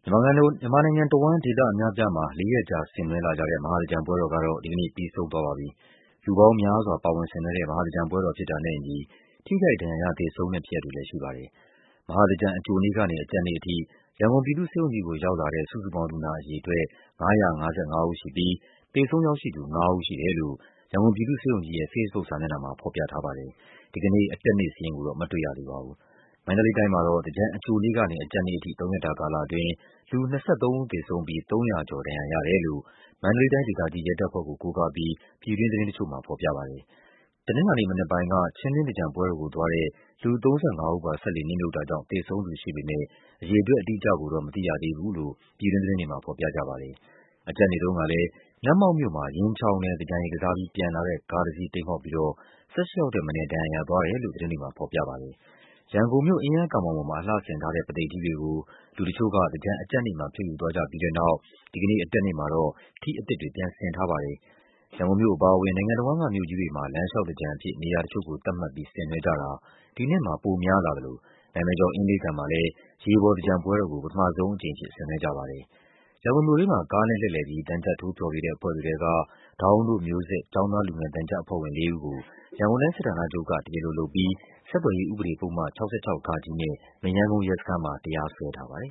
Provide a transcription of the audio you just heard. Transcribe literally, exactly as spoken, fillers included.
မြန်မာနိုင်ငံမြန်မာနိုင်ငံတဝန်းဒေသအများအပြားမှာလေးရက်ကြာဆင်နွှဲလာကြတဲ့မဟာသင်္ကြန်ပွဲတော်ကတော့ဒီကနေ့ပြီးဆုံးသွားပါပြီ။လူပေါင်းများစွာပါဝင်ဆင်နွှဲတဲ့မဟာသင်္ကြန်ပွဲတော်ဖြစ်တာနဲ့အညီထိခိုက်ဒဏ်ရာရသေဆုံးတဲ့ဖြစ်ရပ်တွေလည်းရှိပါတယ်။မဟာသင်္ကြန်အကြိုနေ့ကနေအကြတ်နေ့အထိရန်ကုန်ပြည်သူ့ဆေးရုံကြီးကိုရောက်လာတဲ့စုစုပေါင်းလူနာအရေအတွက်ငါးရာငါးဆယ့်ငါးဦးရှိပြီးသေဆုံးရောက်ရှိသူငါးဦးရှိတယ်လို့ရန်ကုန်ပြည်သူ့ဆေးရုံကြီးရဲ့ဖေ့စ်ဘုတ်စာမျက်နှာမှာဖော်ပြထားပါတယ်။ဒီကနေ့အကြတ်နေ့စာရင်းကိုတော့မတွေ့ရသေးပါဘူး။မန္တလေးတိုင်းမှာတော့သင်္ကြန်အကြိုနေ့ကနေအကြတ်နေ့အထိသုံးရက်တာကာလအတွင်းလူ၂၃ဦးသေဆုံးပြီးသုံးရာကျော်ဒဏ်ရာရတယ်လို့မန္တလေးတိုင်းဒေသကြီးရဲတပ်ဖွဲ့ကိုကိုးကားပြီးပြည်တွင်းသတင်းတချို့မှာဖော်ပြပါတယ်။တနင်္လာနေ့မနက်ပိုင်းကချင်းတွင်းသင်္ကြန်ပွဲတော်ကိုသွားတဲ့လူသုံးဆယ့်ငါးဦးပါစက်လှေနစ်မြုပ်တာကြောင့်သေဆုံးသူရှိပေမယ့်အရေအတွက်အတိအကျကိုတော့မသိရသေးဘူးလို့ပြည်တွင်းသတင်းတွေမှာဖော်ပြကြပါတယ်။အကြတ်နေ့တုန်းကလည်းနတ်မောက်မြို့မှာရင်ချောင်းနဲ့သင်္ကြန်ရေကစားပြီးပြန်လာတဲ့ကားတစ်စီးတိမ်းမှောက်ပြီးတော့၁၈ယောက်ထက်မနည်းဒဏ်ရာရသွားတယ်လို့သတင်းတွေမှာဖော်ပြပါတယ်။ရန်ကုန်မြို့အင်းယားကန်ဘောင်ပေါ်မှာအလှဆင်ထားတဲ့ပသိမ်ထီးတွေကိုလူတချို့ကသင်္ကြန်အကြတ်နေ့မှာဖြုတ်ယူသွားကြပြီးတဲ့နောက်ဒီကနေ့အတက်နေ့မှာတော့ထီးအသစ်တွေပြန်ဆင်ထားပါတယ်။ရန်ကုန်မြို့အပါအဝင်နိုင်ငံတော်ကမြို့ကြီးတွေမှာလမ်းလျှောက်သင်္ကြန်အဖြစ်နေရာတချို့ကိုသတ်မှတ်ပြီးဆင်နွှဲကြတာဒီနှစ်မှာပိုများလာသလိုနာမည်ကျော်အင်းလေးကန်မှာလည်းရေပေါ်သင်္ကြန်ပွဲတော်ကိုပထမဆုံးအကြိမ်အဖြစ်ဆင်နွှဲကြပါတယ်။ရန်ကုန်မြို့တွင်းမှာကားနဲ့လှည့်လည်ပြီးသံချပ်ထိုးဖျော်ဖြေတဲ့အဖွဲ့တွေထဲကဒေါင်းတို့မျိုးဆက်ကျောင်းသားလူငယ်သံချပ်အဖွဲ့ဝင်လေးဦးကိုရန်ကုန်တိုင်းစစ်ဌာနချုပ်ကတရားလိုလုပ်ပြီးဆက်သွယ်ရေးဥပဒေပုဒ်မ၆၆ဃနဲ့မရမ်းကုန်းရဲစခန်းမှာတရားစွဲထားပါတယ်